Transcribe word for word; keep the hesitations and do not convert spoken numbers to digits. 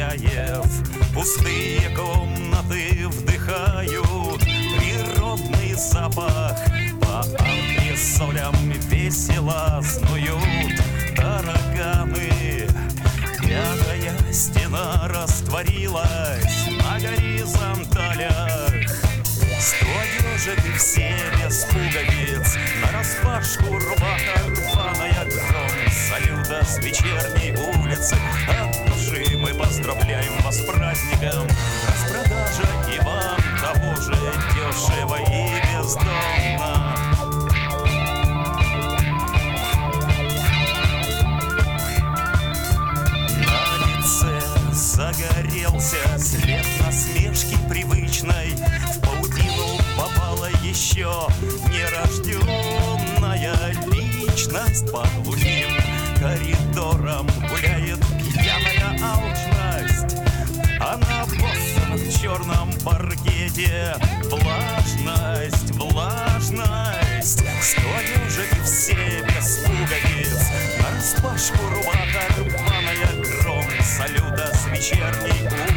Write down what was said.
хозяев. Пустые комнаты вдыхают природный запах. По антресолям весело снуют тараканы. Пятая стена растворилась на горизонталях. Сто одежек и все без пуговиц, нараспашку рубаха рваная, гром салюта с вечерней улицы. От души мы поздравляем вас с праздником. Распродажа и вам того же дешево и бездомно. Загорелся след насмешки привычной. В паутину попала еще нерожденная личность. По глухим коридорам гуляет пьяная алчность. Она боссом в черном паркете. Влажность, влажность. Сто одежек и все без пуговиц. Нараспашку рубаха рваная, гром салюта с вечерней улицы.